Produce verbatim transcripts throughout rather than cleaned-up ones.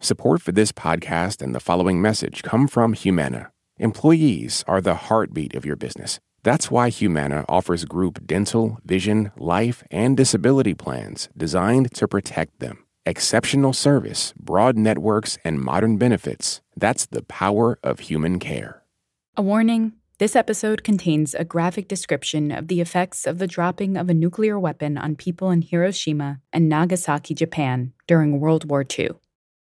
Support for this podcast and the following message come from Humana. Employees are the heartbeat of your business. That's why Humana offers group dental, vision, life, and disability plans designed to protect them. Exceptional service, broad networks, and modern benefits. That's the power of human care. A warning. This episode contains a graphic description of the effects of the dropping of a nuclear weapon on people in Hiroshima and Nagasaki, Japan, during World War Two.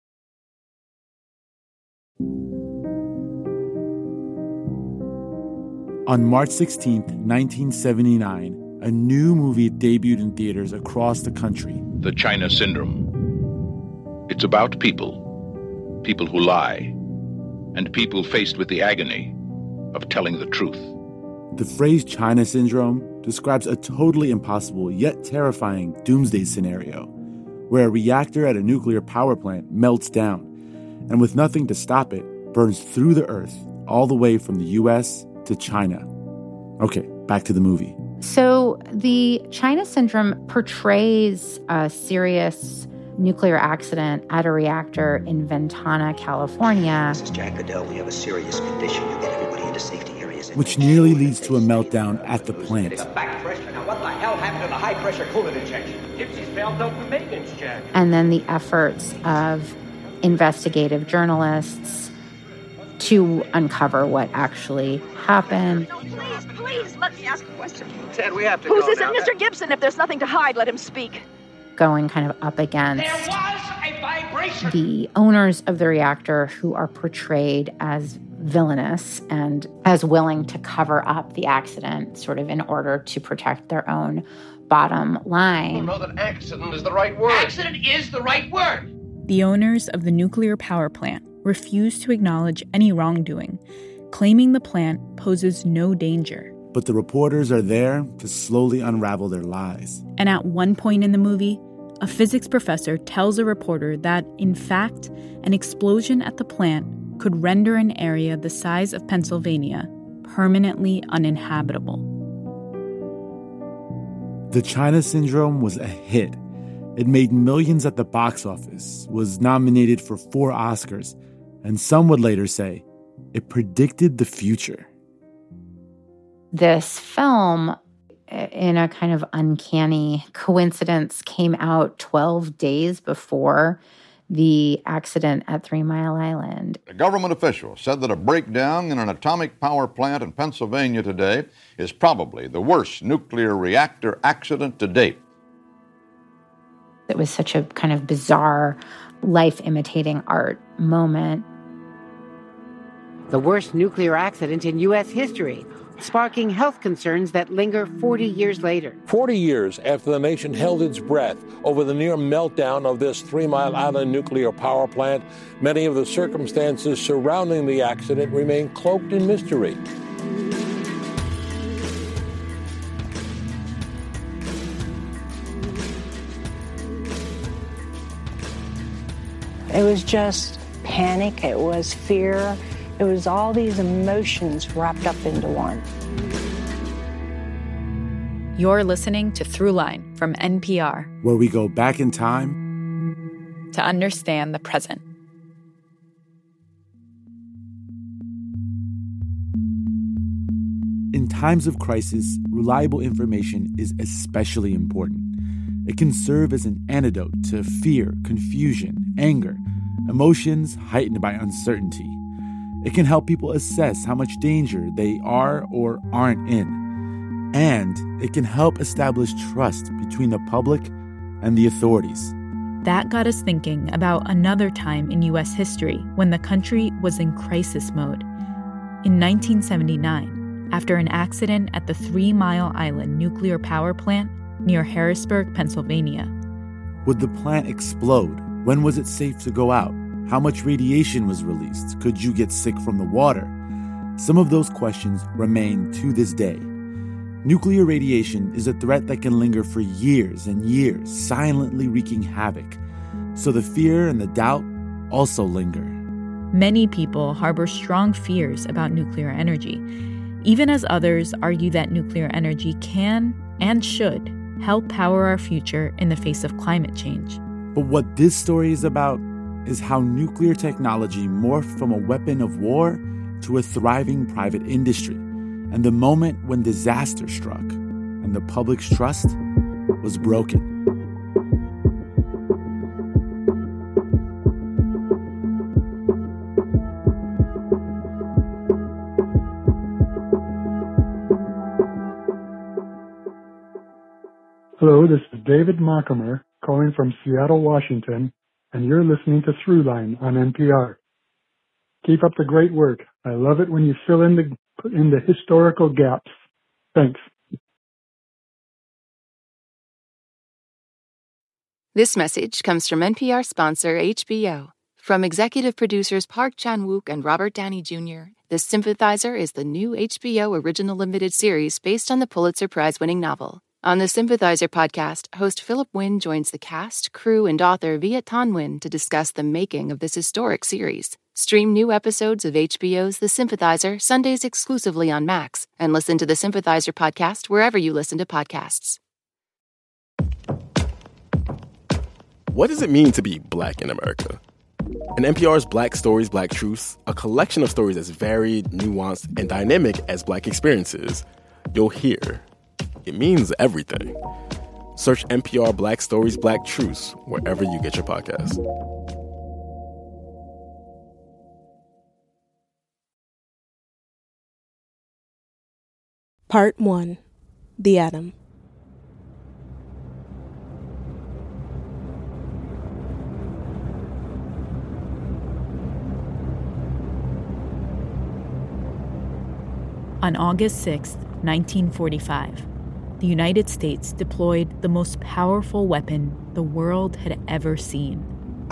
On March sixteenth, nineteen seventy-nine, a new movie debuted in theaters across the country. The China Syndrome. It's about people, people who lie, and people faced with the agony of telling the truth. The phrase China Syndrome describes a totally impossible yet terrifying doomsday scenario, where a reactor at a nuclear power plant melts down, and with nothing to stop it, burns through the earth, all the way from the U S to China. Okay, back to the movie. So the China Syndrome portrays a serious nuclear accident at a reactor in Ventana, California. This is Jack Goodell. We have a serious condition. You get everybody into safety areas. Which nearly leads to a meltdown at the plant. Back pressure. Now, what the hell happened to the high-pressure coolant injection? Gypsy's failed open maintenance, Jack. And then the efforts of investigative journalists to uncover what actually happened. No, please, please, let me ask a question. Ted, we have to Who's go this? now. Mister Gibson, if there's nothing to hide, let him speak. Going kind of up against There was a vibration. the owners of the reactor, who are portrayed as villainous and as willing to cover up the accident, sort of in order to protect their own bottom line. I don't know that accident is the right word. Accident is the right word. The owners of the nuclear power plant refuse to acknowledge any wrongdoing, claiming the plant poses no danger. But the reporters are there to slowly unravel their lies. And at one point in the movie, a physics professor tells a reporter that, in fact, an explosion at the plant could render an area the size of Pennsylvania permanently uninhabitable. The China Syndrome was a hit. It made millions at the box office, was nominated for four Oscars, and some would later say it predicted the future. This film, in a kind of uncanny coincidence, came out twelve days before the accident at Three Mile Island. A government official said that a breakdown in an atomic power plant in Pennsylvania today is probably the worst nuclear reactor accident to date. It was such a kind of bizarre, life-imitating art moment. The worst nuclear accident in U S history, sparking health concerns that linger forty years later. forty years after the nation held its breath over the near meltdown of this Three Mile Island nuclear power plant, many of the circumstances surrounding the accident remain cloaked in mystery. It was just panic. It was fear. It was all these emotions wrapped up into one. You're listening to Throughline from N P R, where we go back in time to understand the present. In times of crisis, reliable information is especially important. It can serve as an antidote to fear, confusion, anger, emotions heightened by uncertainty. It can help people assess how much danger they are or aren't in. And it can help establish trust between the public and the authorities. That got us thinking about another time in U S history when the country was in crisis mode. In nineteen seventy-nine, after an accident at the Three Mile Island nuclear power plant near Harrisburg, Pennsylvania. Would the plant explode? When was it safe to go out? How much radiation was released? Could you get sick from the water? Some of those questions remain to this day. Nuclear radiation is a threat that can linger for years and years, silently wreaking havoc. So the fear and the doubt also linger. Many people harbor strong fears about nuclear energy, even as others argue that nuclear energy can and should help power our future in the face of climate change. But what this story is about is how nuclear technology morphed from a weapon of war to a thriving private industry, and the moment when disaster struck and the public's trust was broken. Hello, this is David Mockemer calling from Seattle, Washington, and you're listening to Throughline on N P R. Keep up the great work. I love it when you fill in the, in the historical gaps. Thanks. This message comes from N P R sponsor H B O. From executive producers Park Chan-wook and Robert Downey Junior, The Sympathizer is the new H B O original limited series based on the Pulitzer Prize-winning novel. On the Sympathizer podcast, host Philip Wynn joins the cast, crew, and author Viet Thanh Nguyen to discuss the making of this historic series. Stream new episodes of H B O's The Sympathizer Sundays exclusively on Max, and listen to the Sympathizer podcast wherever you listen to podcasts. What does it mean to be Black in America? In N P R's Black Stories, Black Truths, a collection of stories as varied, nuanced, and dynamic as Black experiences, you'll hear it means everything. Search N P R Black Stories, Black Truths wherever you get your podcasts. Part one. The Atom. On August sixth, nineteen forty-five, the United States deployed the most powerful weapon the world had ever seen.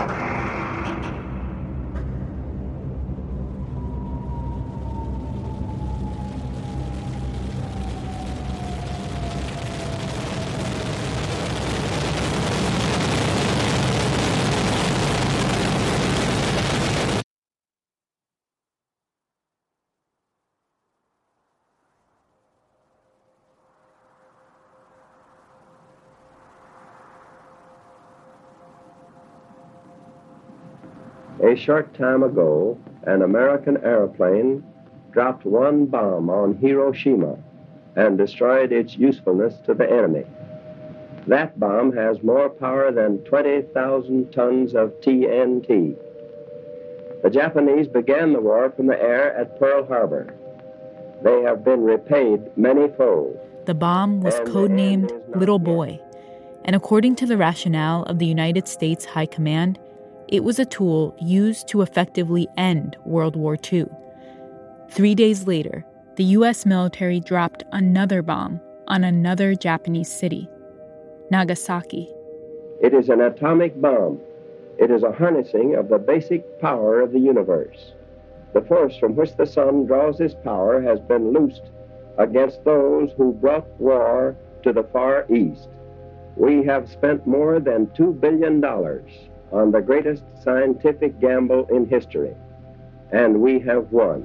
A short time ago, an American airplane dropped one bomb on Hiroshima and destroyed its usefulness to the enemy. That bomb has more power than twenty thousand tons of T N T. The Japanese began the war from the air at Pearl Harbor. They have been repaid many-fold. The bomb was codenamed Little Boy, and according to the rationale of the United States High Command, it was a tool used to effectively end World War Two. Three days later, the U S military dropped another bomb on another Japanese city, Nagasaki. It is an atomic bomb. It is a harnessing of the basic power of the universe. The force from which the sun draws its power has been loosed against those who brought war to the Far East. We have spent more than two billion dollars on the greatest scientific gamble in history, and we have won.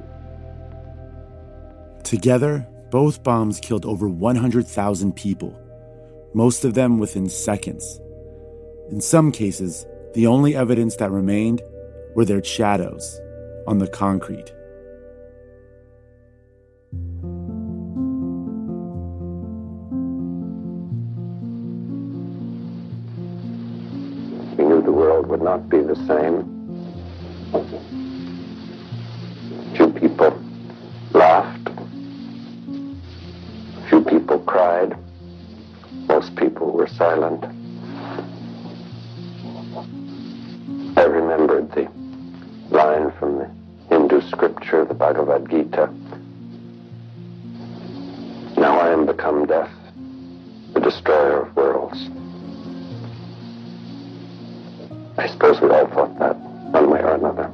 Together, both bombs killed over one hundred thousand people, most of them within seconds. In some cases, the only evidence that remained were their shadows on the concrete. We knew the world would not be the same. Few people laughed. Few people cried. Most people were silent. I remembered the line from the Hindu scripture, the Bhagavad Gita. Now I am become death, the destroyer of worlds. I suppose we all thought that, one way or another.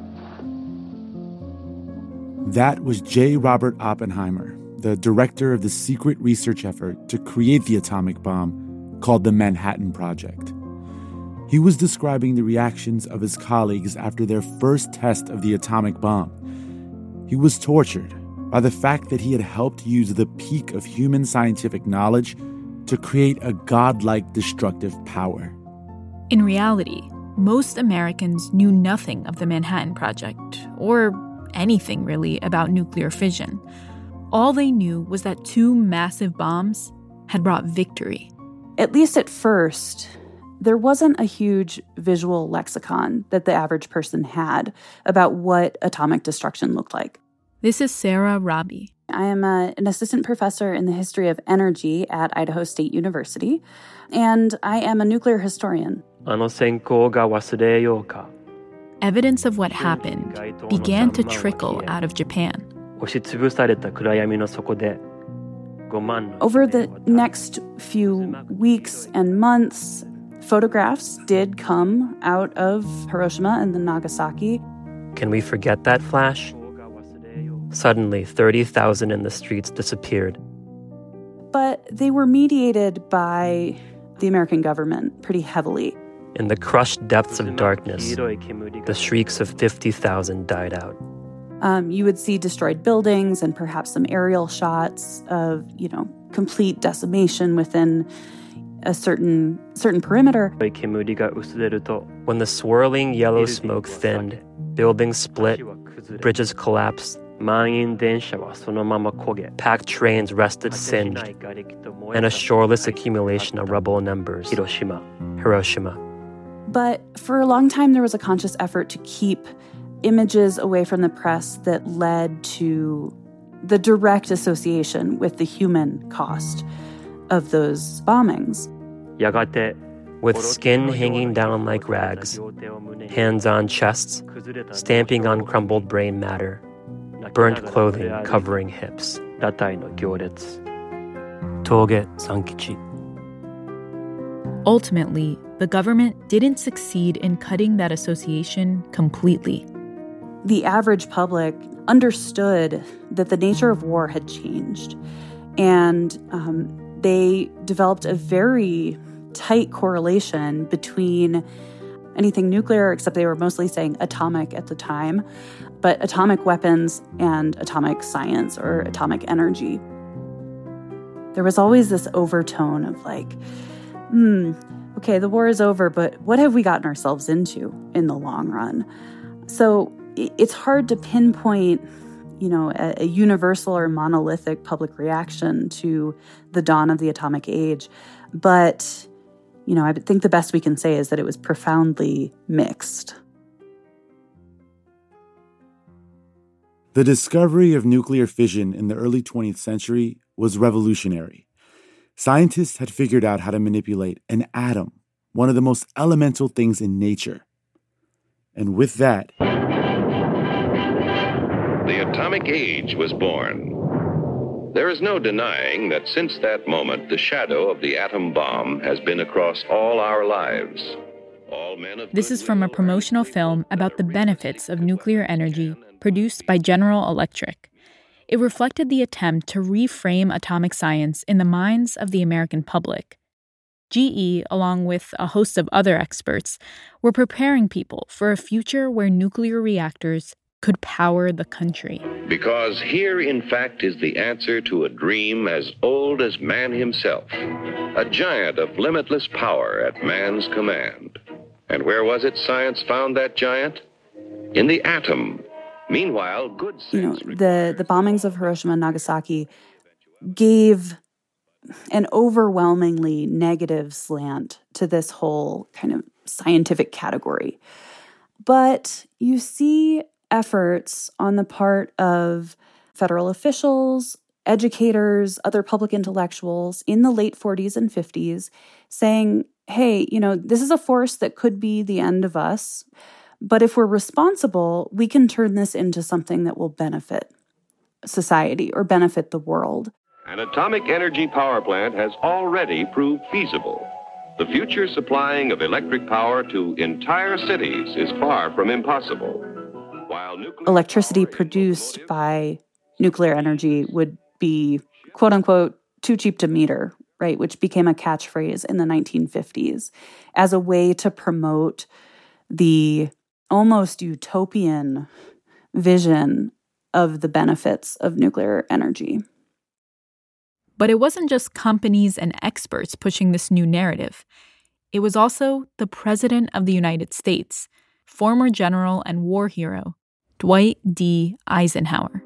That was J. Robert Oppenheimer, the director of the secret research effort to create the atomic bomb called the Manhattan Project. He was describing the reactions of his colleagues after their first test of the atomic bomb. He was tortured by the fact that he had helped use the peak of human scientific knowledge to create a godlike destructive power. In reality, Most Americans knew nothing of the Manhattan Project, or anything really about nuclear fission. All they knew was that two massive bombs had brought victory. At least at first, there wasn't a huge visual lexicon that the average person had about what atomic destruction looked like. This is Sarah Rabi. I am a, an assistant professor in the history of energy at Idaho State University, and I am a nuclear historian. Evidence of what happened began to trickle out of Japan. Over the next few weeks and months, photographs did come out of Hiroshima and then Nagasaki. Can we forget that flash? Suddenly, thirty thousand in the streets disappeared. But they were mediated by the American government pretty heavily. In the crushed depths of darkness, the shrieks of fifty thousand died out. Um, you would see destroyed buildings and perhaps some aerial shots of, you know, complete decimation within a certain certain perimeter. When the swirling yellow smoke thinned, buildings split, bridges collapsed, packed trains rested singed, and a shoreless accumulation of rubble and embers. Hiroshima. Hiroshima. But for a long time, there was a conscious effort to keep images away from the press that led to the direct association with the human cost of those bombings. With skin hanging down like rags, hands on chests, stamping on crumbled brain matter, burnt clothing covering hips. Toge Sankichi. Ultimately, the government didn't succeed in cutting that association completely. The average public understood that the nature of war had changed, and um, they developed a very tight correlation between anything nuclear, except they were mostly saying atomic at the time, but atomic weapons and atomic science or atomic energy. There was always this overtone of like, hmm, okay, the war is over, but what have we gotten ourselves into in the long run? So it's hard to pinpoint, you know, a, a universal or monolithic public reaction to the dawn of the atomic age. But, you know, I think the best we can say is that it was profoundly mixed. The discovery of nuclear fission in the early twentieth century was revolutionary. Scientists had figured out how to manipulate an atom, one of the most elemental things in nature. And with that, the atomic age was born. There is no denying that since that moment, the shadow of the atom bomb has been across all our lives. All men of This is from a promotional film about the benefits of nuclear energy produced by General Electric. It reflected the attempt to reframe atomic science in the minds of the American public. G E, along with a host of other experts, were preparing people for a future where nuclear reactors could power the country. Because here, in fact, is the answer to a dream as old as man himself, a giant of limitless power at man's command. And where was it science found that giant? In the atom. Meanwhile, good sense... You know, the, the bombings of Hiroshima and Nagasaki gave an overwhelmingly negative slant to this whole kind of scientific category. But you see efforts on the part of federal officials, educators, other public intellectuals in the late forties and fifties saying, hey, you know, this is a force that could be the end of us, but if we're responsible, we can turn this into something that will benefit society or benefit the world. An atomic energy power plant has already proved feasible. The future supplying of electric power to entire cities is far from impossible. While nuclear electricity produced by nuclear energy would be, quote unquote, too cheap to meter, right? Which became a catchphrase in the nineteen fifties as a way to promote the almost utopian vision of the benefits of nuclear energy. But it wasn't just companies and experts pushing this new narrative. it was also the President of the United States, former general and war hero Dwight D. Eisenhower.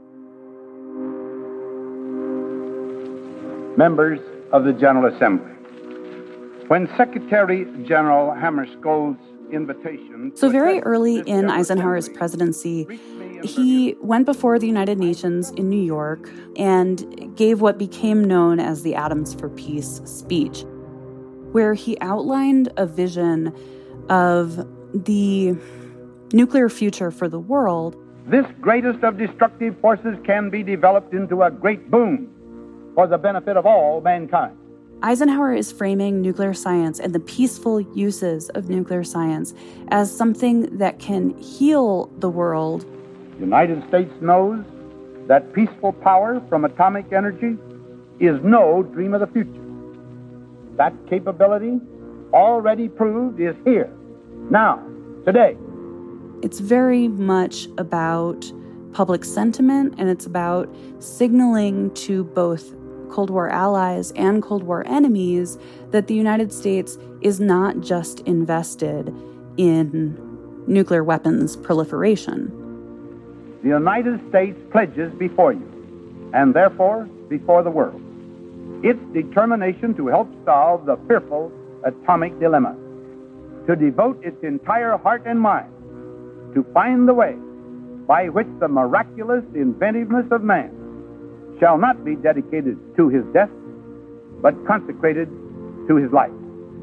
Members of the General Assembly, when Secretary General Hammarskjöld's invitation... So very early in Eisenhower's presidency, he went before the United Nations in New York and gave what became known as the Atoms for Peace speech, where he outlined a vision of the nuclear future for the world. This greatest of destructive forces can be developed into a great boon for the benefit of all mankind. Eisenhower is framing nuclear science and the peaceful uses of nuclear science as something that can heal the world. The United States knows that peaceful power from atomic energy is no dream of the future. That capability, already proved, is here, now, today. It's very much about public sentiment, and it's about signaling to both Cold War allies and Cold War enemies that the United States is not just invested in nuclear weapons proliferation. The United States pledges before you, and therefore before the world, its determination to help solve the fearful atomic dilemma, to devote its entire heart and mind to find the way by which the miraculous inventiveness of man shall not be dedicated to his death, but consecrated to his life.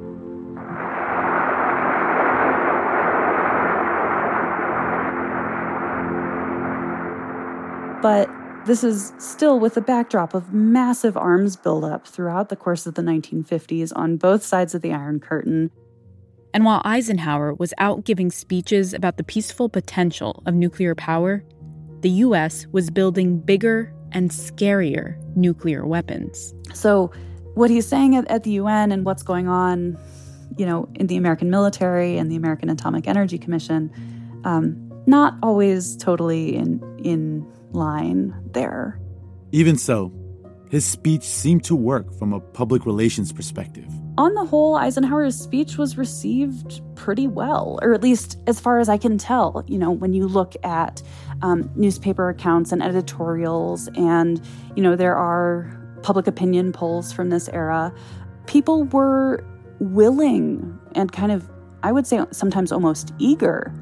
But this is still with the backdrop of massive arms buildup throughout the course of the nineteen fifties on both sides of the Iron Curtain. And while Eisenhower was out giving speeches about the peaceful potential of nuclear power, the U S was building bigger and scarier nuclear weapons. So what he's saying at, at the U N and what's going on, you know, in the American military and the American Atomic Energy Commission, um, not always totally in in line there. Even so, his speech seemed to work from a public relations perspective. On the whole, Eisenhower's speech was received pretty well, or at least as far as I can tell. You know, when you look at um, newspaper accounts and editorials, and, you know, there are public opinion polls from this era, people were willing and kind of, I would say sometimes almost eager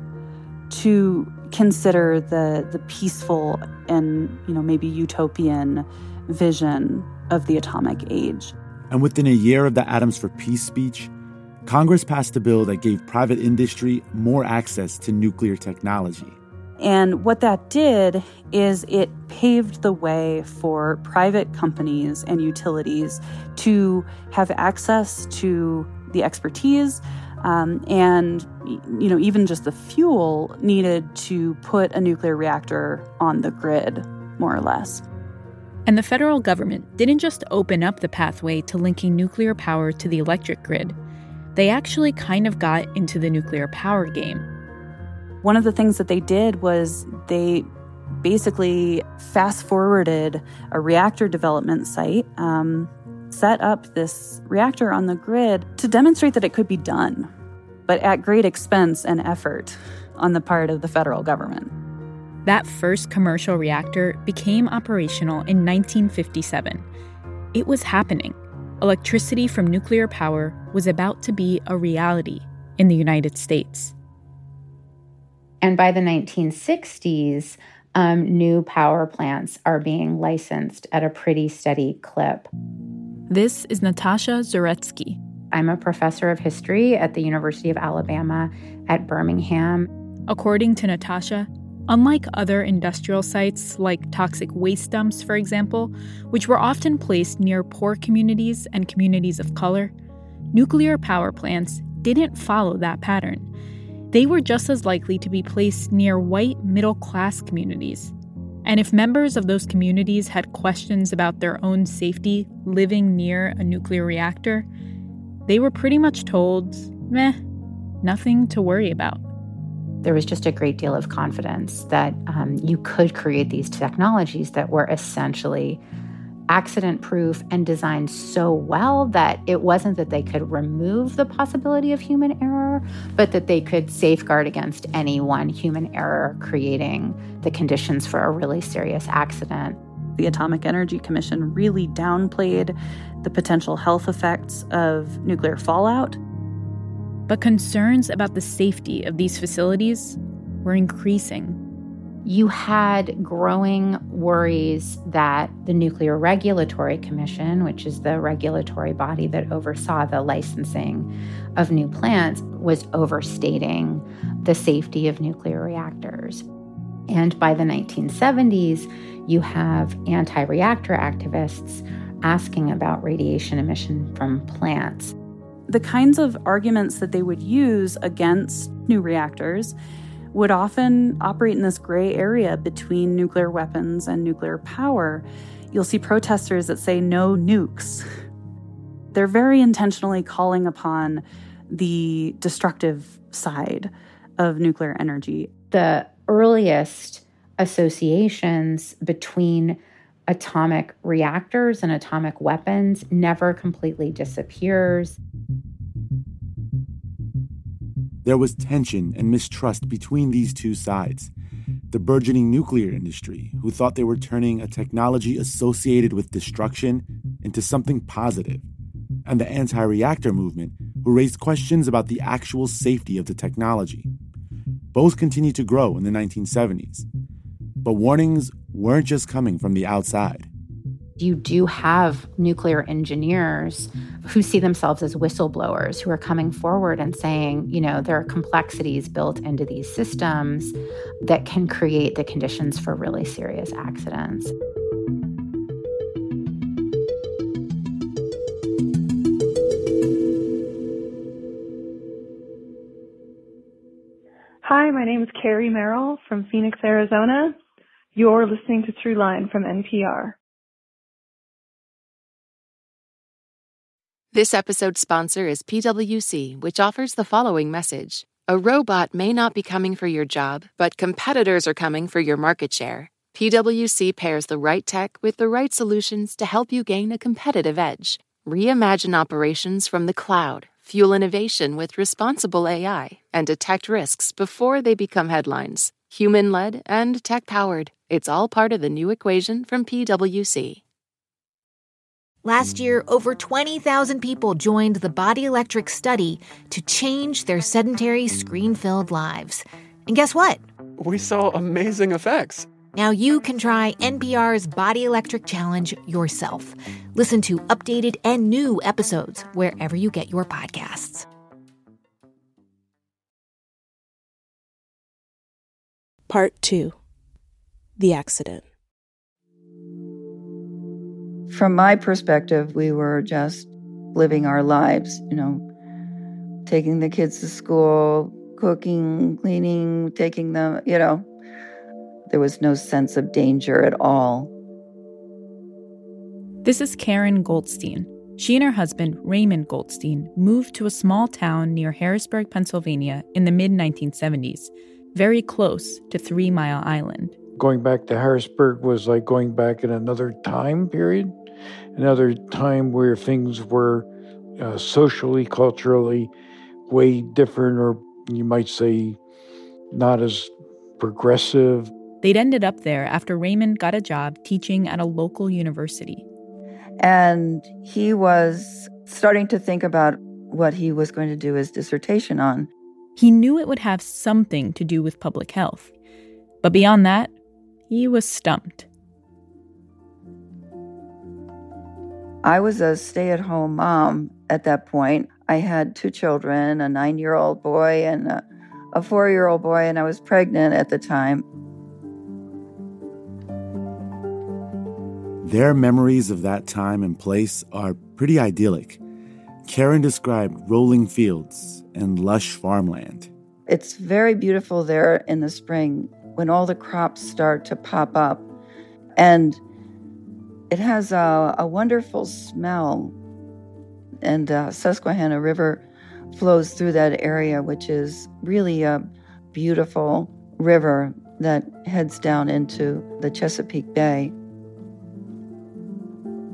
to consider the the peaceful and, you know, maybe utopian vision of the atomic age. And within a year of the Atoms for Peace speech, Congress passed a bill that gave private industry more access to nuclear technology. And what that did is it paved the way for private companies and utilities to have access to the expertise um, and, you know, even just the fuel needed to put a nuclear reactor on the grid, more or less. And the federal government didn't just open up the pathway to linking nuclear power to the electric grid. They actually kind of got into the nuclear power game. One of the things that they did was they basically fast-forwarded a reactor development site, um, set up this reactor on the grid to demonstrate that it could be done, but at great expense and effort on the part of the federal government. That first commercial reactor became operational in nineteen fifty-seven. It was happening. Electricity from nuclear power was about to be a reality in the United States. And by the nineteen sixties, um, new power plants are being licensed at a pretty steady clip. This is Natasha Zaretsky. I'm a professor of history at the University of Alabama at Birmingham. According to Natasha, unlike other industrial sites like toxic waste dumps, for example, which were often placed near poor communities and communities of color, nuclear power plants didn't follow that pattern. They were just as likely to be placed near white middle-class communities. And if members of those communities had questions about their own safety living near a nuclear reactor, they were pretty much told, meh, nothing to worry about. There was just a great deal of confidence that um, you could create these technologies that were essentially accident-proof and designed so well that it wasn't that they could remove the possibility of human error, but that they could safeguard against any one human error creating the conditions for a really serious accident. The Atomic Energy Commission really downplayed the potential health effects of nuclear fallout. But concerns about the safety of these facilities were increasing. You had growing worries that the Nuclear Regulatory Commission, which is the regulatory body that oversaw the licensing of new plants, was overstating the safety of nuclear reactors. And by the nineteen seventies, you have anti-reactor activists asking about radiation emission from plants. The kinds of arguments that they would use against new reactors would often operate in this gray area between nuclear weapons and nuclear power. You'll see protesters that say no nukes. They're very intentionally calling upon the destructive side of nuclear energy. The earliest associations between atomic reactors and atomic weapons never completely disappears. There was tension and mistrust between these two sides. The burgeoning nuclear industry, who thought they were turning a technology associated with destruction into something positive, and the anti-reactor movement, who raised questions about the actual safety of the technology. Both continued to grow in the nineteen seventies. But warnings weren't just coming from the outside. You do have nuclear engineers who see themselves as whistleblowers, who are coming forward and saying, you know, there are complexities built into these systems that can create the conditions for really serious accidents. Hi, my name is Carrie Merrill from Phoenix, Arizona. You're listening to Throughline from N P R. This episode's sponsor is P W C, which offers the following message. A robot may not be coming for your job, but competitors are coming for your market share. P W C pairs the right tech with the right solutions to help you gain a competitive edge. Reimagine operations from the cloud, fuel innovation with responsible A I, and detect risks before they become headlines. Human-led and tech-powered. It's all part of the new equation from P W C. Last year, over twenty thousand people joined the Body Electric study to change their sedentary, screen-filled lives. And guess what? We saw amazing effects. Now you can try N P R's Body Electric Challenge yourself. Listen to updated and new episodes wherever you get your podcasts. Part two. The accident. From my perspective, we were just living our lives, you know, taking the kids to school, cooking, cleaning, taking them, you know. There was no sense of danger at all. This is Karen Goldstein. She and her husband, Raymond Goldstein, moved to a small town near Harrisburg, Pennsylvania in the mid nineteen seventies, very close to Three Mile Island. Going back to Harrisburg was like going back in another time period, another time where things were uh, socially, culturally way different, or you might say not as progressive. They'd ended up there after Raymond got a job teaching at a local university. And he was starting to think about what he was going to do his dissertation on. He knew it would have something to do with public health. But beyond that, he was stumped. I was a stay-at-home mom at that point. I had two children, a nine-year-old boy and a, a four-year-old boy, and I was pregnant at the time. Their memories of that time and place are pretty idyllic. Karen described rolling fields and lush farmland. It's very beautiful there in the spring when all the crops start to pop up. And it has a, a wonderful smell. And the Susquehanna River flows through that area, which is really a beautiful river that heads down into the Chesapeake Bay.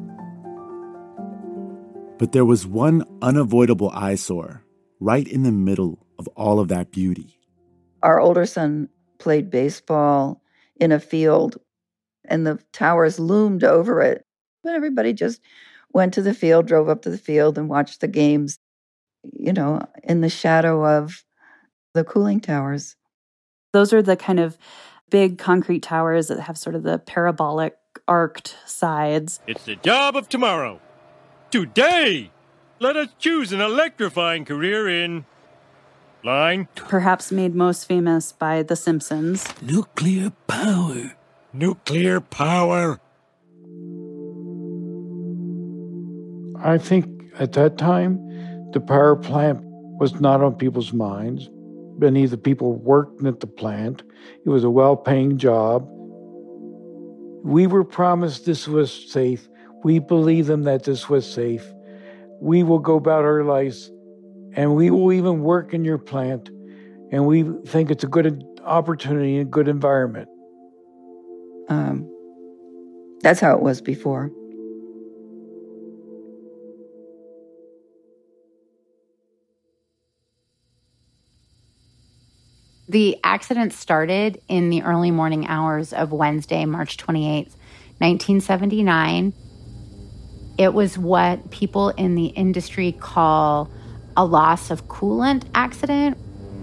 But there was one unavoidable eyesore right in the middle of all of that beauty. Our older son played baseball in a field, and the towers loomed over it. But everybody just went to the field, drove up to the field, and watched the games, you know, in the shadow of the cooling towers. Those are the kind of big concrete towers that have sort of the parabolic arced sides. It's the job of tomorrow. Today, let us choose an electrifying career in line. Perhaps made most famous by The Simpsons. Nuclear power. Nuclear power. I think at that time, the power plant was not on people's minds. Many of the people working at the plant. It was a well-paying job. We were promised this was safe. We believe them that this was safe. We will go about our lives, and we will even work in your plant, and we think it's a good opportunity, a good environment. Um, that's how it was before. The accident started in the early morning hours of Wednesday, March twenty-eighth, nineteen seventy-nine. It was what people in the industry call a loss of coolant accident.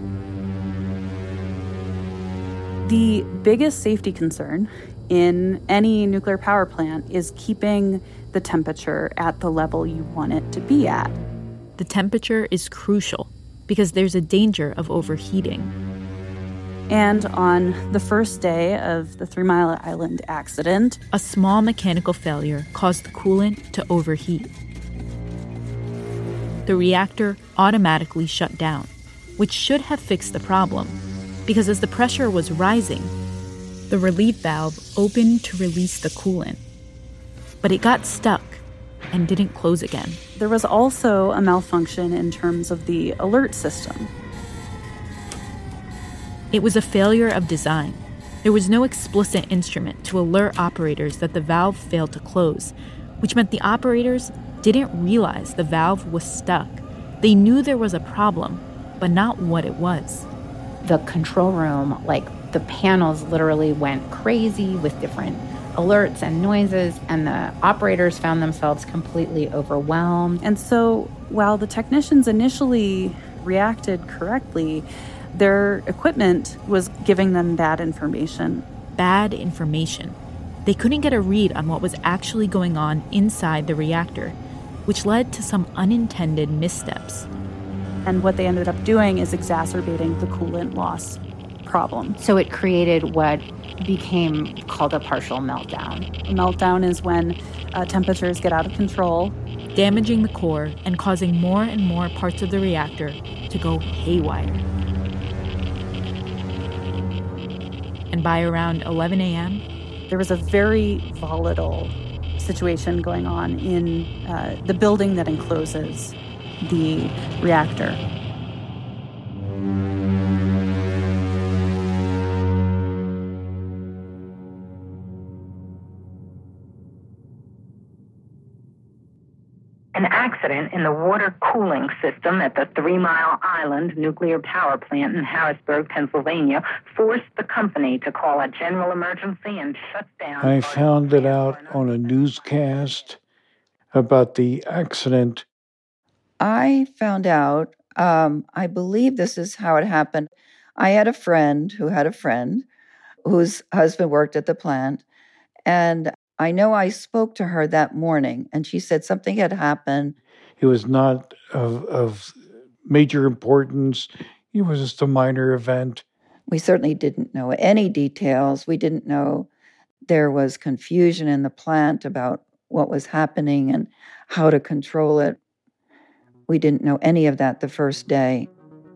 The biggest safety concern in any nuclear power plant is keeping the temperature at the level you want it to be at. The temperature is crucial because there's a danger of overheating. And on the first day of the Three Mile Island accident, a small mechanical failure caused the coolant to overheat. The reactor automatically shut down, which should have fixed the problem, because as the pressure was rising, the relief valve opened to release the coolant. But it got stuck and didn't close again. There was also a malfunction in terms of the alert system. It was a failure of design. There was no explicit instrument to alert operators that the valve failed to close, which meant the operators didn't realize the valve was stuck. They knew there was a problem, but not what it was. The control room, like the panels literally went crazy with different alerts and noises, and the operators found themselves completely overwhelmed. And so while the technicians initially reacted correctly, their equipment was giving them bad information. Bad information. They couldn't get a read on what was actually going on inside the reactor, which led to some unintended missteps. And what they ended up doing is exacerbating the coolant loss problem. So it created what became called a partial meltdown. A meltdown is when uh, temperatures get out of control, damaging the core and causing more and more parts of the reactor to go haywire. And by around eleven a.m., there was a very volatile situation going on in uh, the building that encloses the reactor. An accident in the water cooling system at the Three Mile Island nuclear power plant in Harrisburg, Pennsylvania, forced the company to call a general emergency and shut down. I found it out on a newscast about the accident. I found out, um, I believe this is how it happened. I had a friend who had a friend whose husband worked at the plant, and I know I spoke to her that morning, and she said something had happened. It was not of, of major importance. It was just a minor event. We certainly didn't know any details. We didn't know there was confusion in the plant about what was happening and how to control it. We didn't know any of that the first day.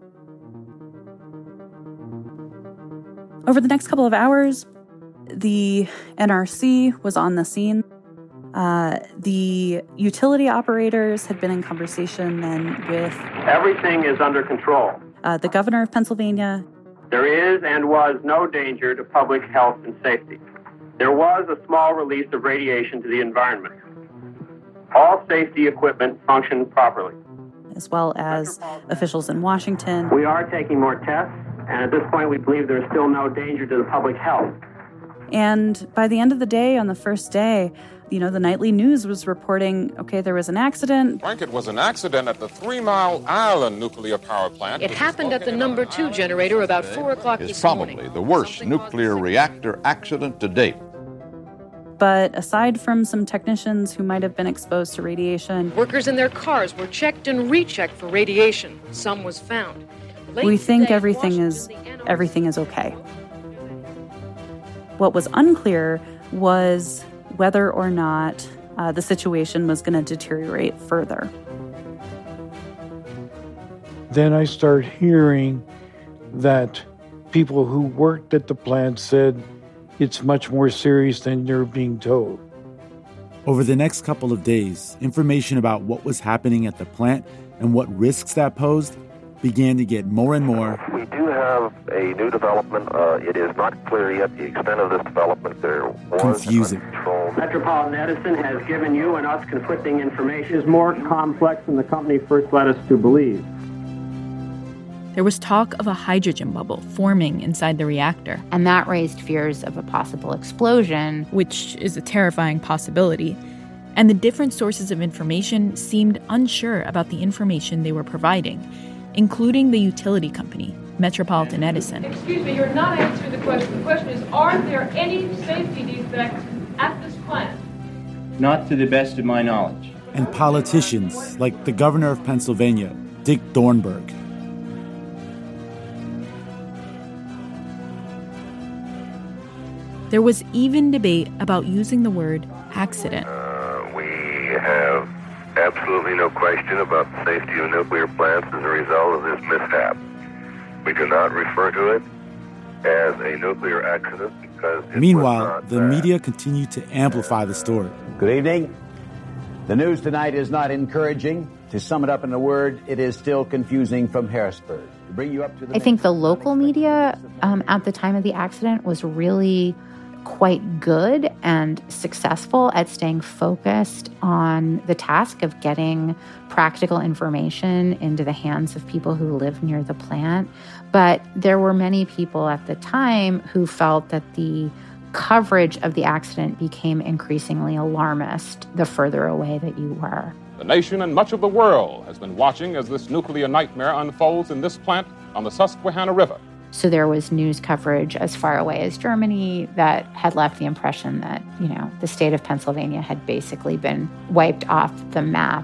Over the next couple of hours, the N R C was on the scene. Uh, the utility operators had been in conversation then with... Everything is under control. Uh, the governor of Pennsylvania. There is and was no danger to public health and safety. There was a small release of radiation to the environment. All safety equipment functioned properly. As well as officials in Washington. We are taking more tests, and at this point we believe there's still no danger to the public health. And by the end of the day, on the first day, you know, the nightly news was reporting, okay, there was an accident. Frank, it was an accident at the Three Mile Island nuclear power plant. It happened at the number two generator about four o'clock this morning. It's probably the worst nuclear reactor accident to date. But aside from some technicians who might have been exposed to radiation, workers in their cars were checked and rechecked for radiation. Some was found. Late we think today, everything is everything is okay. What was unclear was whether or not uh, the situation was going to deteriorate further. Then I start hearing that people who worked at the plant said it's much more serious than you're being told. Over the next couple of days, information about what was happening at the plant and what risks that posed began to get more and more. We do have a new development. Uh, it is not clear yet the extent of this development. There was confusing. Metropolitan Edison has given you and us conflicting information. It is more complex than the company first led us to believe. There was talk of a hydrogen bubble forming inside the reactor. And that raised fears of a possible explosion, which is a terrifying possibility. And the different sources of information seemed unsure about the information they were providing, including the utility company, Metropolitan Edison. Excuse me, you're not answering the question. The question is, are there any safety defects at this plant? Not to the best of my knowledge. And politicians like the governor of Pennsylvania, Dick Thornburgh. There was even debate about using the word accident. Uh, we have absolutely no question about the safety of nuclear plants as a result of this mishap. We do not refer to it as a nuclear accident because it Meanwhile, was not the that. media continued to amplify the story. Good evening. The news tonight is not encouraging. To sum it up in a word, it is still confusing from Harrisburg. To bring you up to the I think the local media um, at the time of the accident was really quite good and successful at staying focused on the task of getting practical information into the hands of people who live near the plant. But there were many people at the time who felt that the coverage of the accident became increasingly alarmist the further away that you were. The nation and much of the world has been watching as this nuclear nightmare unfolds in this plant on the Susquehanna River. So there was news coverage as far away as Germany that had left the impression that, you know, the state of Pennsylvania had basically been wiped off the map.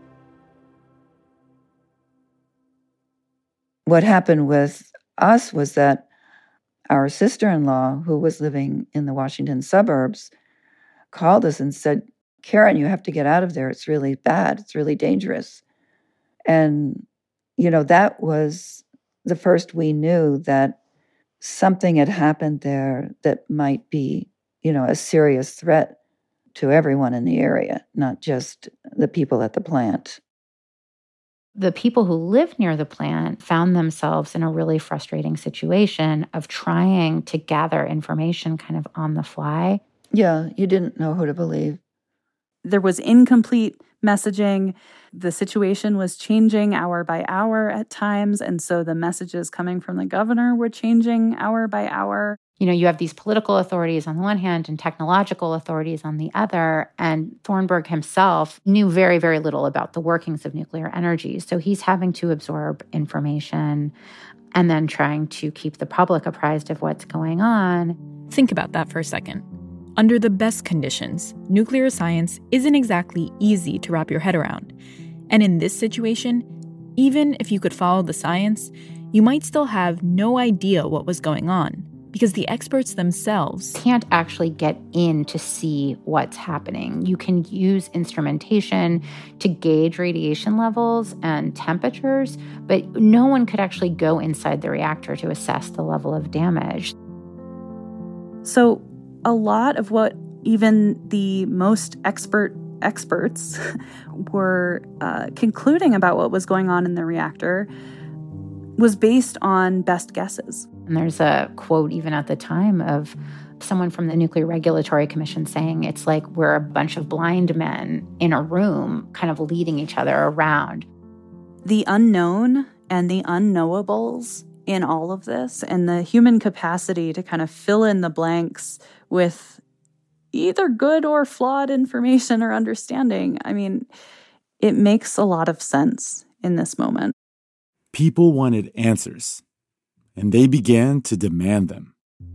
What happened with us was that our sister-in-law, who was living in the Washington suburbs, called us and said, Karen, you have to get out of there. It's really bad. It's really dangerous. And, you know, that was the first we knew that something had happened there that might be, you know, a serious threat to everyone in the area, not just the people at the plant. The people who lived near the plant found themselves in a really frustrating situation of trying to gather information kind of on the fly. Yeah, you didn't know who to believe. There was incomplete messaging. The situation was changing hour by hour at times, and so the messages coming from the governor were changing hour by hour. You know, you have these political authorities on the one hand and technological authorities on the other, and Thornburgh himself knew very, very little about the workings of nuclear energy. So he's having to absorb information and then trying to keep the public apprised of what's going on. Think about that for a second. Under the best conditions, nuclear science isn't exactly easy to wrap your head around. And in this situation, even if you could follow the science, you might still have no idea what was going on because the experts themselves can't actually get in to see what's happening. You can use instrumentation to gauge radiation levels and temperatures, but no one could actually go inside the reactor to assess the level of damage. So a lot of what even the most expert experts were uh, concluding about what was going on in the reactor was based on best guesses. And there's a quote even at the time of someone from the Nuclear Regulatory Commission saying it's like we're a bunch of blind men in a room kind of leading each other around. The unknown and the unknowables in all of this, and the human capacity to kind of fill in the blanks with either good or flawed information or understanding. I mean, it makes a lot of sense in this moment. People wanted answers, and they began to demand them.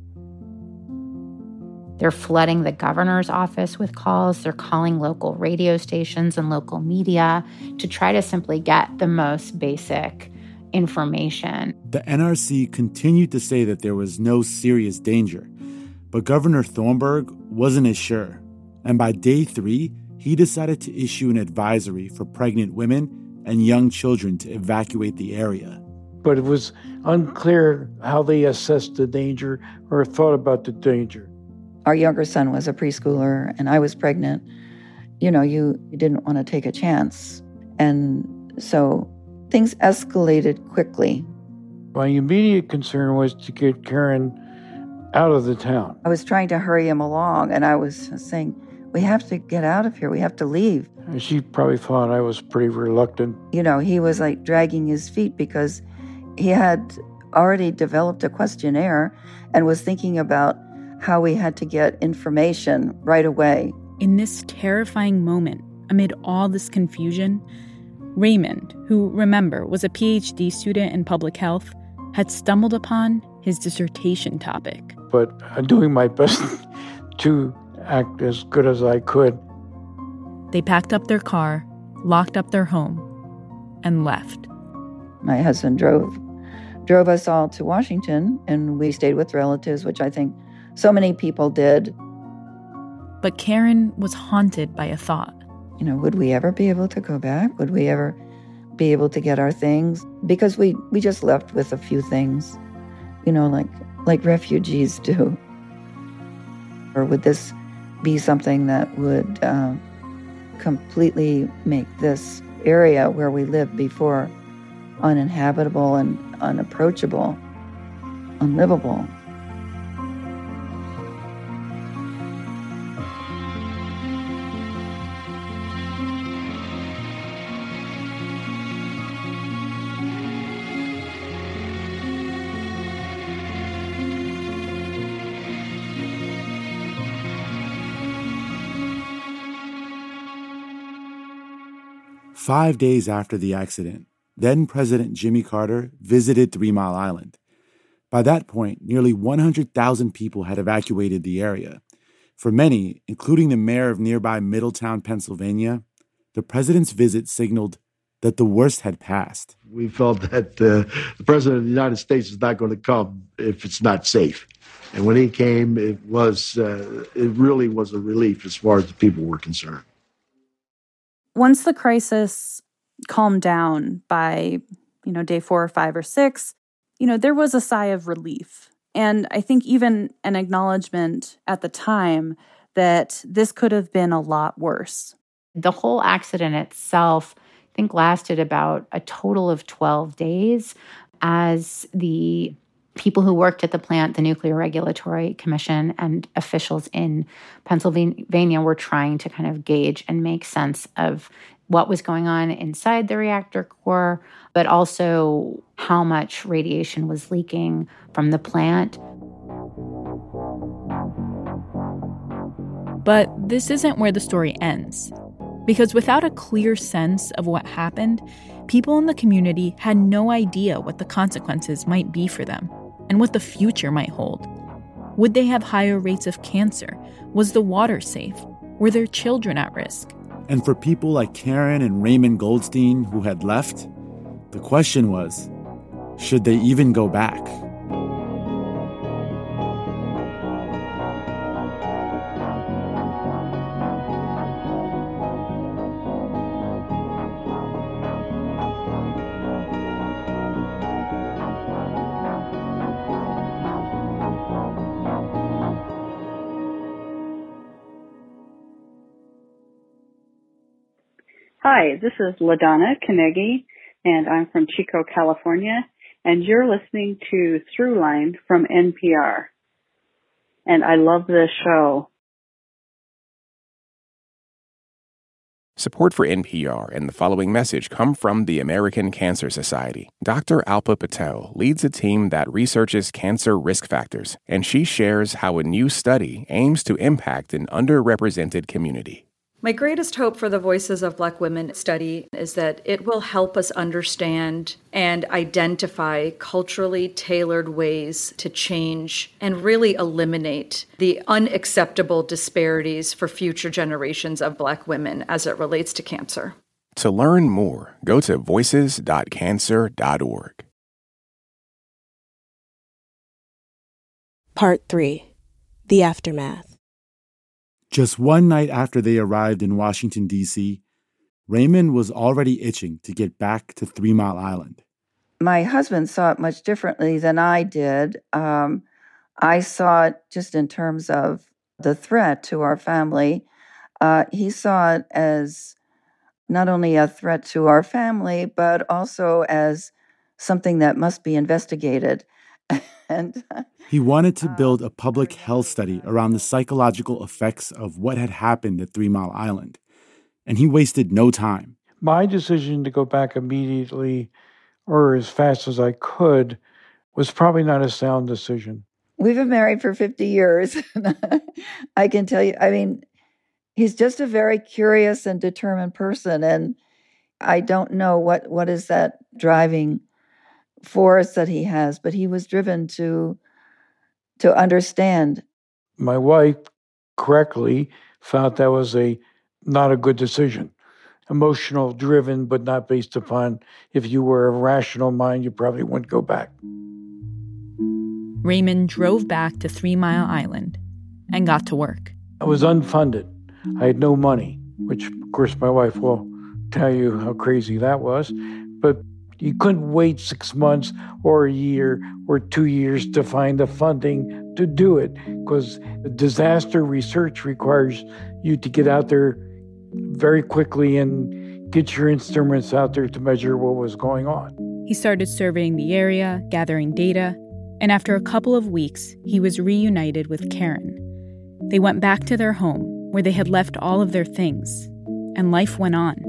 They're flooding the governor's office with calls. They're calling local radio stations and local media to try to simply get the most basic information. The N R C continued to say that there was no serious danger, but Governor Thornburg wasn't as sure. And by day three, he decided to issue an advisory for pregnant women and young children to evacuate the area. But it was unclear how they assessed the danger or thought about the danger. Our younger son was a preschooler and I was pregnant. You know, you, you didn't want to take a chance. And so things escalated quickly. My immediate concern was to get Karen out of the town. I was trying to hurry him along, and I was saying, we have to get out of here. We have to leave. And she probably thought I was pretty reluctant. You know, he was like dragging his feet because he had already developed a questionnaire and was thinking about how we had to get information right away. In this terrifying moment, amid all this confusion, Raymond, who, remember, was a P H D student in public health, had stumbled upon his dissertation topic. But I'm doing my best to act as good as I could. They packed up their car, locked up their home, and left. My husband drove drove us all to Washington, and we stayed with relatives, which I think so many people did. But Karen was haunted by a thought. You know, would we ever be able to go back? Would we ever be able to get our things? Because we, we just left with a few things, you know, like like refugees do. Or would this be something that would uh, completely make this area where we lived before uninhabitable and unapproachable, unlivable? Five days after the accident, then-President Jimmy Carter visited Three Mile Island. By that point, nearly one hundred thousand people had evacuated the area. For many, including the mayor of nearby Middletown, Pennsylvania, the president's visit signaled that the worst had passed. We felt that uh, the president of the United States is not going to come if it's not safe. And when he came, it was uh, it really was a relief as far as the people were concerned. Once the crisis calmed down by, you know, day four or five or six, you know, there was a sigh of relief. And I think even an acknowledgement at the time that this could have been a lot worse. The whole accident itself, I think, lasted about a total of twelve days as the people who worked at the plant, the Nuclear Regulatory Commission, and officials in Pennsylvania were trying to kind of gauge and make sense of what was going on inside the reactor core, but also how much radiation was leaking from the plant. But this isn't where the story ends. Because without a clear sense of what happened, people in the community had no idea what the consequences might be for them and what the future might hold. Would they have higher rates of cancer? Was the water safe? Were their children at risk? And for people like Karen and Raymond Goldstein who had left, the question was, should they even go back? Hi, this is LaDonna Kanegi, and I'm from Chico, California, and you're listening to Throughline from N P R. And I love this show. Support for N P R and the following message come from the American Cancer Society. Doctor Alpa Patel leads a team that researches cancer risk factors, and she shares how a new study aims to impact an underrepresented community. My greatest hope for the Voices of Black Women study is that it will help us understand and identify culturally tailored ways to change and really eliminate the unacceptable disparities for future generations of Black women as it relates to cancer. To learn more, go to voices dot cancer dot org. Part three. The Aftermath. Just one night after they arrived in Washington, D C, Raymond was already itching to get back to Three Mile Island. My husband saw it much differently than I did. Um, I saw it just in terms of the threat to our family. Uh, he saw it as not only a threat to our family, but also as something that must be investigated. and He wanted to build a public health study around the psychological effects of what had happened at Three Mile Island, and he wasted no time. My decision to go back immediately or as fast as I could was probably not a sound decision. We've been married for fifty years. I can tell you, I mean, he's just a very curious and determined person, and I don't know what, what is that driving force that he has, but he was driven to to understand. My wife correctly felt that was a not a good decision. Emotional driven, but not based upon if you were a rational mind, you probably wouldn't go back. Raymond drove back to Three Mile Island and got to work. I was unfunded. I had no money, which, of course, my wife will tell you how crazy that was. But you couldn't wait six months or a year or two years to find the funding to do it, because disaster research requires you to get out there very quickly and get your instruments out there to measure what was going on. He started surveying the area, gathering data, and after a couple of weeks, he was reunited with Karen. They went back to their home, where they had left all of their things, and life went on.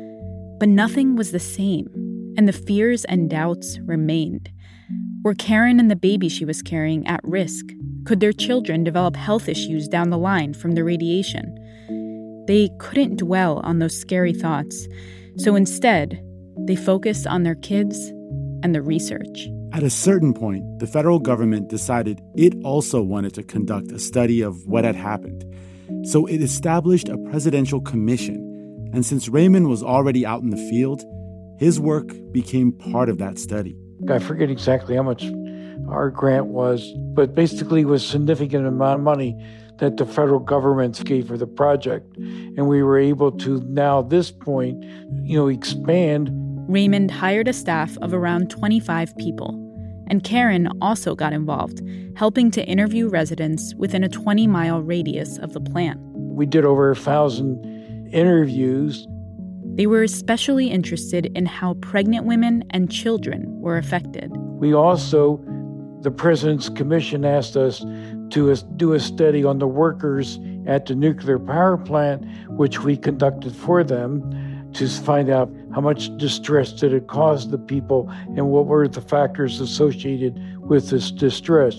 But nothing was the same, and the fears and doubts remained. Were Karen and the baby she was carrying at risk? Could their children develop health issues down the line from the radiation? They couldn't dwell on those scary thoughts, so instead, they focused on their kids and the research. At a certain point, the federal government decided it also wanted to conduct a study of what had happened. So it established a presidential commission, and since Raymond was already out in the field, his work became part of that study. I forget exactly how much our grant was, but basically it was a significant amount of money that the federal government gave for the project. And we were able to now, at this point, you know, expand. Raymond hired a staff of around twenty-five people, and Karen also got involved, helping to interview residents within a twenty-mile radius of the plant. We did over a thousand interviews. They were especially interested in how pregnant women and children were affected. We also, the President's Commission asked us to do a study on the workers at the nuclear power plant, which we conducted for them, to find out how much distress did it cause the people and what were the factors associated with this distress.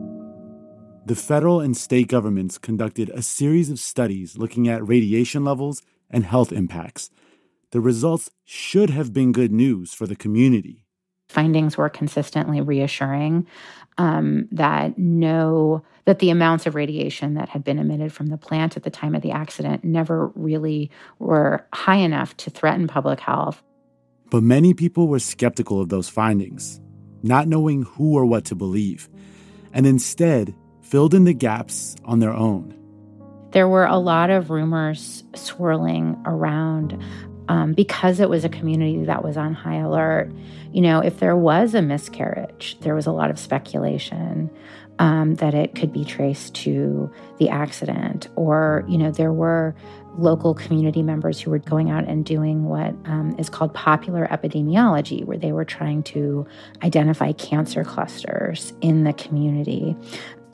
The federal and state governments conducted a series of studies looking at radiation levels and health impacts. The results should have been good news for the community. Findings were consistently reassuring um, that no, that the amounts of radiation that had been emitted from the plant at the time of the accident never really were high enough to threaten public health. But many people were skeptical of those findings, not knowing who or what to believe, and instead filled in the gaps on their own. There were a lot of rumors swirling around um, because it was a community that was on high alert. You know, if there was a miscarriage, there was a lot of speculation um, that it could be traced to the accident. Or, you know, there were local community members who were going out and doing what um, is called popular epidemiology, where they were trying to identify cancer clusters in the community.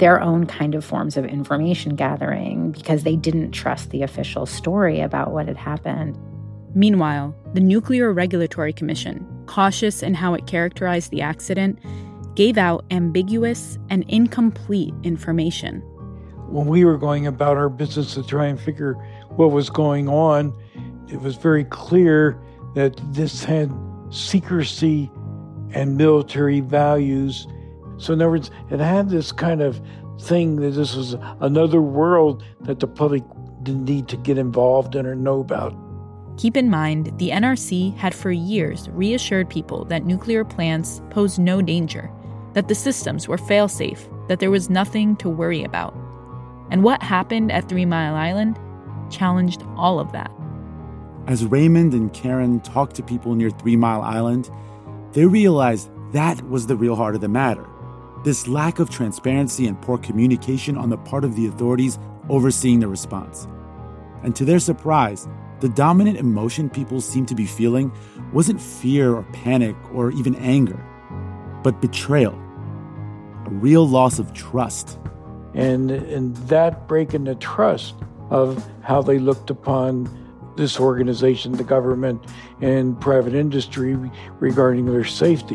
their own kind of forms of information gathering because they didn't trust the official story about what had happened. Meanwhile, the Nuclear Regulatory Commission, cautious in how it characterized the accident, gave out ambiguous and incomplete information. When we were going about our business to try and figure what was going on, it was very clear that this had secrecy and military values. So in other words, it had this kind of thing that this was another world that the public didn't need to get involved in or know about. Keep in mind, the N R C had for years reassured people that nuclear plants posed no danger, that the systems were fail-safe, that there was nothing to worry about. And what happened at Three Mile Island challenged all of that. As Raymond and Karen talked to people near Three Mile Island, they realized that was the real heart of the matter. This lack of transparency and poor communication on the part of the authorities overseeing the response. And to their surprise, the dominant emotion people seemed to be feeling wasn't fear or panic or even anger, but betrayal, a real loss of trust. And, and that break in the trust of how they looked upon this organization, the government, and private industry regarding their safety.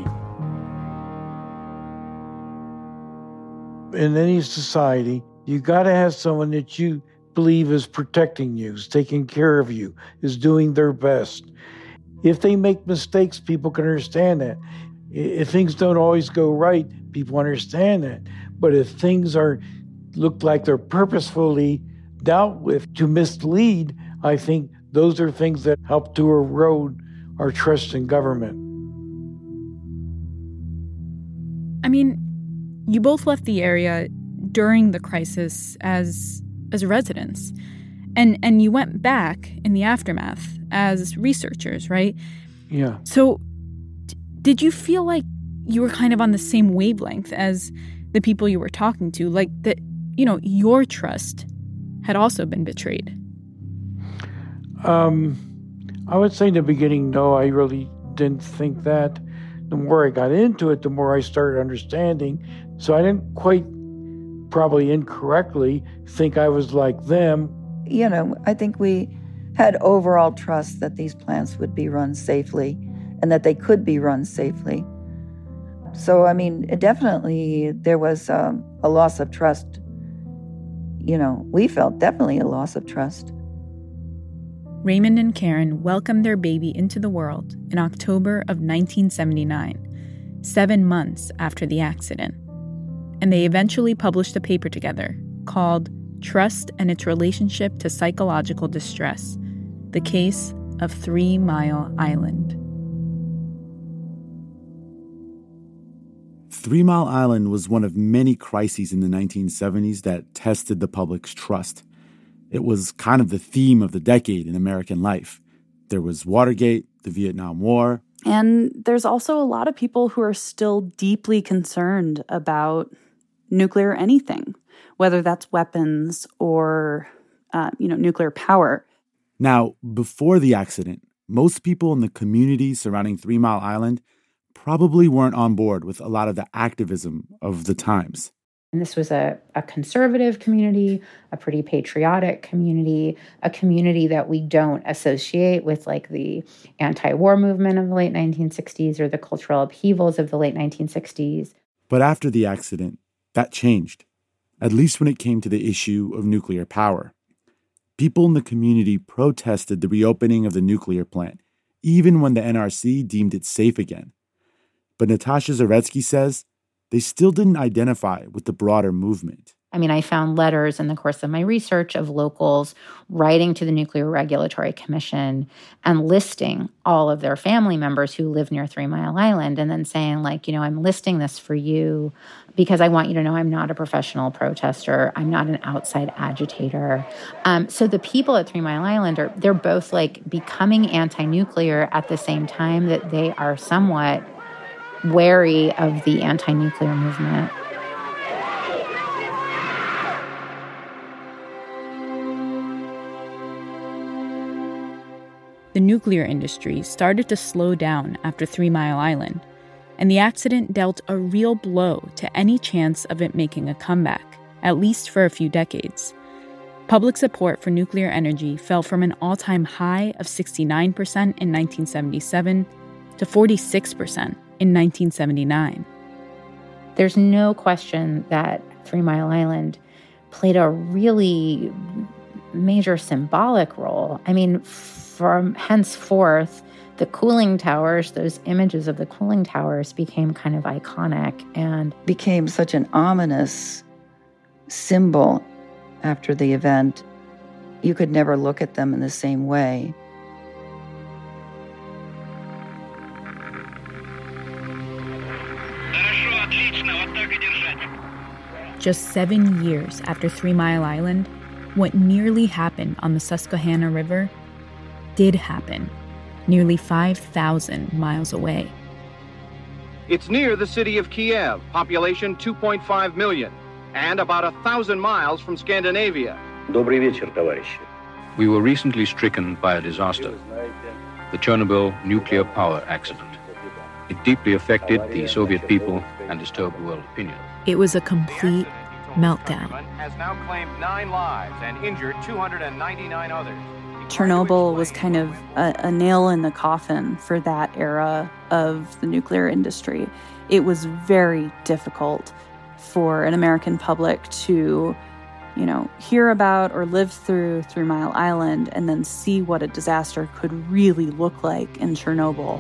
In any society, you got to have someone that you believe is protecting you, is taking care of you, is doing their best. If they make mistakes, people can understand that. If things don't always go right, people understand that. But if things are look like they're purposefully dealt with to mislead, I think those are things that help to erode our trust in government. I mean, you both left the area during the crisis as as residents, and and you went back in the aftermath as researchers, right? Yeah. So d- did you feel like you were kind of on the same wavelength as the people you were talking to, like that, you know, your trust had also been betrayed? Um, I would say in the beginning, no, I really didn't think that. The more I got into it, the more I started understanding. So I didn't quite, probably incorrectly, think I was like them. You know, I think we had overall trust that these plants would be run safely and that they could be run safely. So, I mean, it definitely, there was um, a loss of trust. You know, we felt definitely a loss of trust. Raymond and Karen welcomed their baby into the world in October of nineteen seventy-nine, seven months after the accident. And they eventually published a paper together called Trust and Its Relationship to Psychological Distress, The Case of Three Mile Island. Three Mile Island was one of many crises in the nineteen seventies that tested the public's trust. It was kind of the theme of the decade in American life. There was Watergate, the Vietnam War. And there's also a lot of people who are still deeply concerned about nuclear anything, whether that's weapons or, uh, you know, nuclear power. Now, before the accident, most people in the community surrounding Three Mile Island probably weren't on board with a lot of the activism of the times. And this was a, a conservative community, a pretty patriotic community, a community that we don't associate with like the anti-war movement of the late nineteen sixties or the cultural upheavals of the late nineteen sixties. But after the accident, that changed, at least when it came to the issue of nuclear power. People in the community protested the reopening of the nuclear plant, even when the N R C deemed it safe again. But Natasha Zaretsky says they still didn't identify with the broader movement. I mean, I found letters in the course of my research of locals writing to the Nuclear Regulatory Commission and listing all of their family members who live near Three Mile Island and then saying, like, you know, I'm listing this for you because I want you to know I'm not a professional protester. I'm not an outside agitator. Um, so the people at Three Mile Island, are they're both, like, becoming anti-nuclear at the same time that they are somewhat wary of the anti-nuclear movement. The nuclear industry started to slow down after Three Mile Island, and the accident dealt a real blow to any chance of it making a comeback. at least for a few decades. Public support for nuclear energy fell from an all-time high of sixty-nine percent in nineteen seventy-seven to forty-six percent in nineteen seventy-nine. There's no question that Three Mile Island played a really major symbolic role. I mean, from henceforth, the cooling towers, those images of the cooling towers became kind of iconic and became such an ominous symbol after the event. You could never look at them in the same way. Just seven years after Three Mile Island, what nearly happened on the Susquehanna River did happen, nearly five thousand miles away. It's near the city of Kiev, population two point five million, and about a thousand miles from Scandinavia. Добрый вечер, товарищи. We were recently stricken by a disaster, the Chernobyl nuclear power accident. It deeply affected the Soviet people and disturbed world opinion. It was a complete meltdown. Has now claimed nine lives and injured two hundred ninety-nine others. Chernobyl was kind of a, a nail in the coffin for that era of the nuclear industry. It was very difficult for an American public to, you know, hear about or live through Three Mile Island and then see what a disaster could really look like in Chernobyl.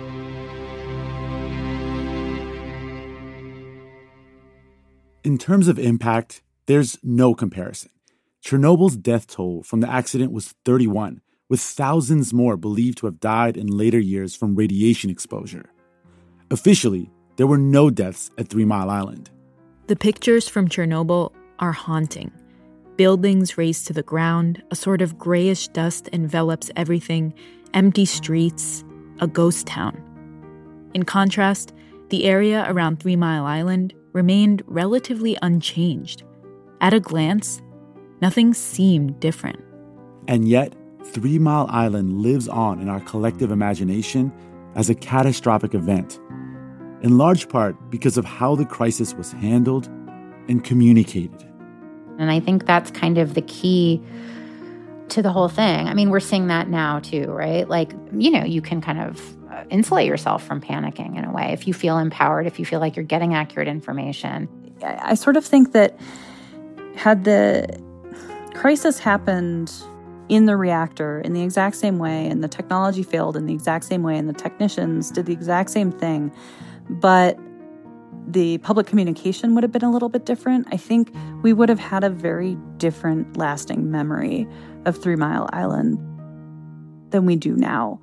In terms of impact, there's no comparison. Chernobyl's death toll from the accident was thirty-one, with thousands more believed to have died in later years from radiation exposure. Officially, there were no deaths at Three Mile Island. The pictures from Chernobyl are haunting. Buildings razed to the ground, a sort of grayish dust envelops everything, empty streets, a ghost town. In contrast, the area around Three Mile Island remained relatively unchanged. At a glance, nothing seemed different. And yet, Three Mile Island lives on in our collective imagination as a catastrophic event, in large part because of how the crisis was handled and communicated. And I think that's kind of the key to the whole thing. I mean, we're seeing that now too, right? Like, you know, you can kind of insulate yourself from panicking in a way if you feel empowered, if you feel like you're getting accurate information. I sort of think that had the crisis happened in the reactor in the exact same way, and the technology failed in the exact same way, and the technicians did the exact same thing, but the public communication would have been a little bit different, I think we would have had a very different lasting memory of Three Mile Island than we do now.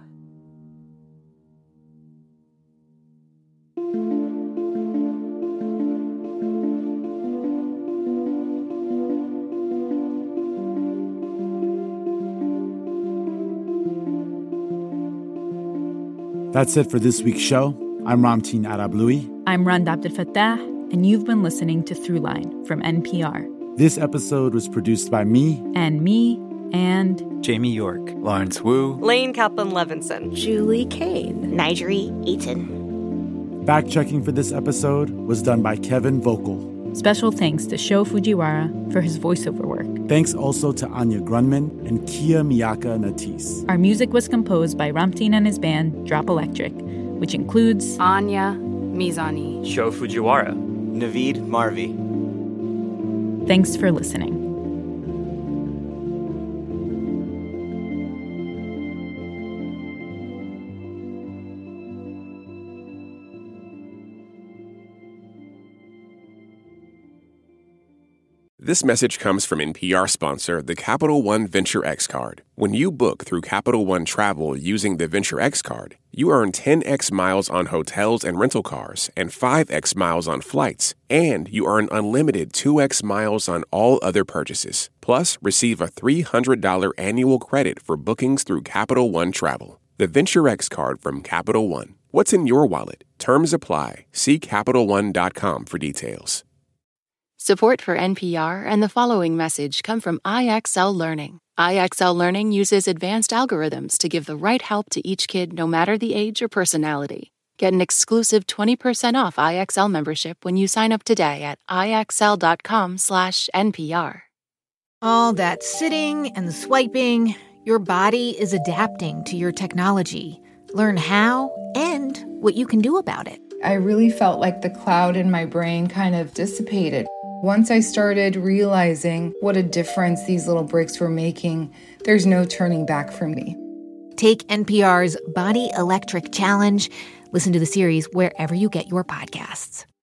That's it for this week's show. I'm Ramtin Arablouei. I'm Rand Abdelfatah, and you've been listening to Throughline from N P R. This episode was produced by me. And me, and... Jamie York. Lawrence Wu. Lane Kaplan-Levinson. Julie Kane. Nigeri Eaton. Fact-checking for this episode was done by Kevin Vogel. Special thanks to Sho Fujiwara for his voiceover work. Thanks also to Anya Grunman and Kia Miyaka Natis. Our music was composed by Ramtin and his band, Drop Electric, which includes... Anya Mizani. Sho Fujiwara. Naveed Marvi. Thanks for listening. This message comes from N P R sponsor, the Capital One Venture X Card. When you book through Capital One Travel using the Venture X Card, you earn ten x miles on hotels and rental cars and five x miles on flights. And you earn unlimited two x miles on all other purchases. Plus, receive a three hundred dollars annual credit for bookings through Capital One Travel. The Venture X Card from Capital One. What's in your wallet? Terms apply. See Capital One dot com for details. Support for N P R and the following message come from I X L Learning. I X L Learning uses advanced algorithms to give the right help to each kid no matter the age or personality. Get an exclusive twenty percent off I X L membership when you sign up today at IXL.com slash NPR. All that sitting and swiping, your body is adapting to your technology. Learn how and what you can do about it. I really felt like the cloud in my brain kind of dissipated. Once I started realizing what a difference these little breaks were making, there's no turning back for me. Take N P R's Body Electric Challenge. Listen to the series wherever you get your podcasts.